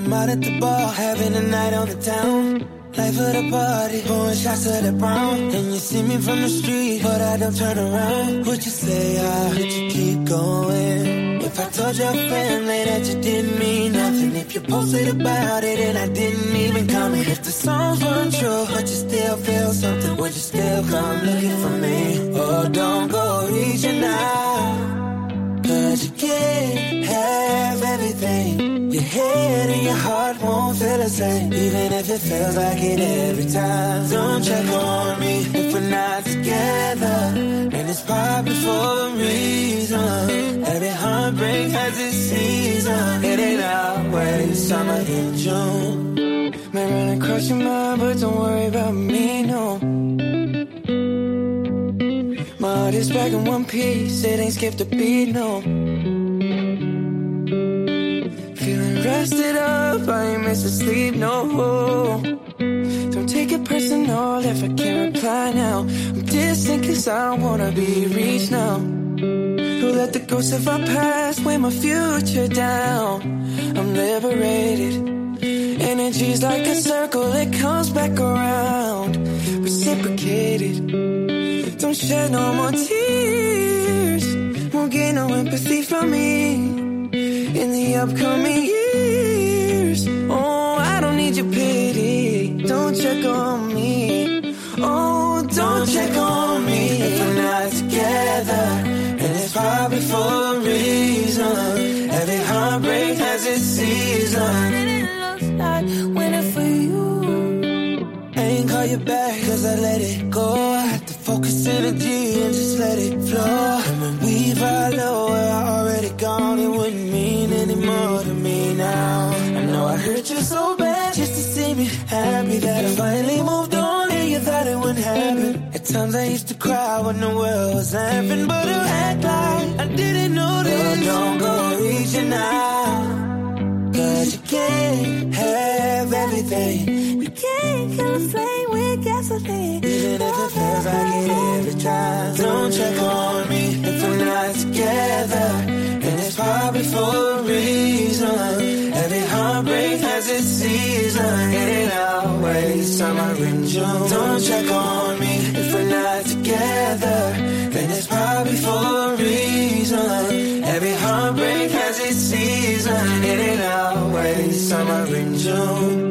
I'm out at the bar, having a night on the town. Life of the party, pouring shots of the brown. And you see me from the street, but I don't turn around. Would you say would you keep going? If I told your family that you didn't mean nothing, if you posted about it and I didn't even comment, if the songs weren't true, but you still feel something, would you still come looking for me? Oh, don't go reaching out, 'cause you can't have everything. Your head and your heart won't feel the same, even if it feels like it every time. Don't check on me if we're not together, and it's probably for a reason. Every heartbreak has its season. It ain't always summer in June. May run across your mind, but don't worry about me, no. My heart is back in one piece, it ain't skipped a beat, no. Feeling rested up, I ain't missing sleep, no. Don't take it personal if I can't reply now. I'm distant 'cause I wanna be reached now. Who let the ghosts of our past weigh my future down? I'm liberated. Energy's like a circle, it comes back around. Reciprocated. Don't shed no more tears, won't get no empathy from me in the upcoming years. Oh, I don't need your pity, don't check on me. Oh, don't check on me if we're not together, and it's probably for a reason. Every heartbreak has its season, and it looks like winter for you. I ain't call you back 'cause I let it go. I had to focus energy and just let it flow. And when we follow where I already gone, it wouldn't mean any more to me now. I know I hurt you so bad just to see me happy that I finally moved on and you thought it wouldn't happen. At times I used to cry when the world was laughing, but I act like I didn't notice. But don't go reaching out, 'cause you can't have everything. You can't kill a flame with gasoline, even if it feels like it every time. Don't check on me if we're not together, and it's probably for a reason. Every heartbreak has its season, it ain't always summer in June. Don't check on me if we're not together, then it's probably for a reason. Every heartbreak has its season, it ain't always summer in June.